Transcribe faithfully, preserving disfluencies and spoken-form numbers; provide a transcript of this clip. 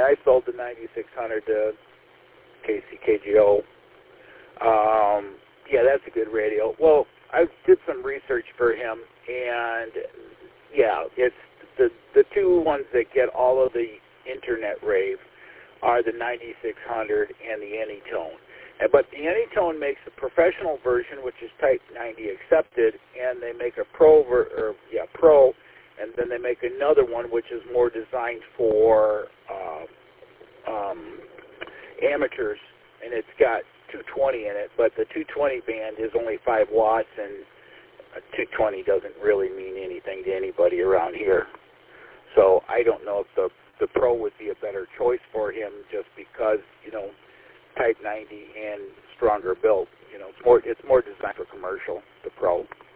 I sold the ninety-six hundred to K C K G O. Um, yeah, that's a good radio. Well, I did some research for him, and yeah, it's the the two ones that get all of the internet rave are the ninety-six hundred and the Anytone. But the Anytone makes a professional version, which is Type ninety accepted, and they make a Pro, ver- or yeah, Pro, and then they make another one which is more designed for uh, um, amateurs, and it's got two twenty in it, but the two twenty band is only five watts, and two twenty doesn't really mean anything to anybody around here. So I don't know if the, the Pro would be a better choice for him just because, you know, Type ninety and stronger build. You know, it's more, it's more designed for commercial, the Pro.